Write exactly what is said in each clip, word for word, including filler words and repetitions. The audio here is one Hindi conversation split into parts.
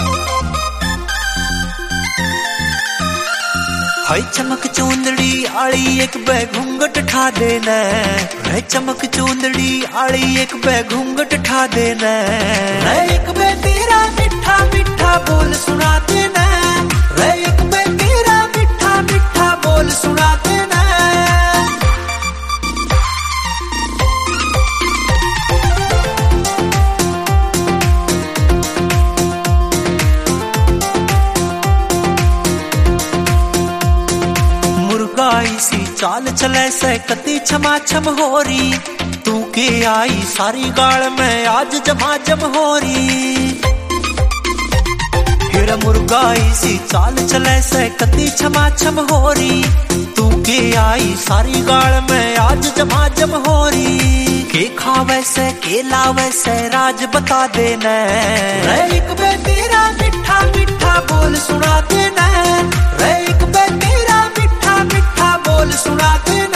हाय चमक चूंदड़ी आली एक बे घूंघट ठा देना, है चमक चूंदड़ी आली एक बे घूंघट ठा देना, है एक बे तेरा मिठा मिठा बोल सुना देना, है एक बे तेरा मिठा मिठा बोल सुना देना। सी चाल चले से कती छमा छम हो रही, तू के आई सारी गाल में आज जमा जम हो रही। फिर मुर्गाई सी चाल चले से कती छमा छम हो रही, तू के आई सारी गाल में आज जमा जम हो रही। के खावे से के लावे से राज बता देना, एक बे तेरा मिठा मिठा बोल सुना देना, एक बे तेरा मिठा मिठा बोल सुना देना।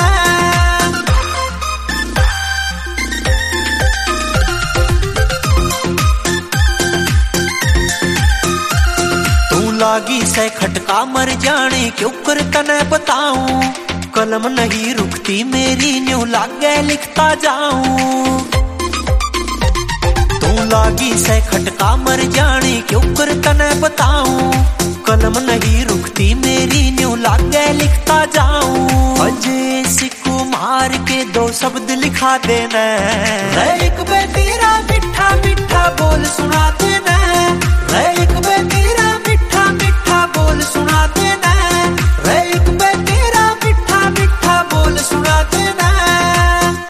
तू लागी से खटका मर जाने क्यों कर तने बताऊं, कलम नहीं रुकती मेरी न्यू लागे लिखता जाऊं। तू लागी से खटका मर जाने क्यों कर तने बताऊं, कलम नहीं रुकती मेरी न्यू लागे लिखता जाऊं। अजय सिक्को मार के दो शब्द लिखा देना, एक बे तेरा मिठा मिठा बोल सुना देना, एक बे तेरा मिठा मिठा बोल सुना देना।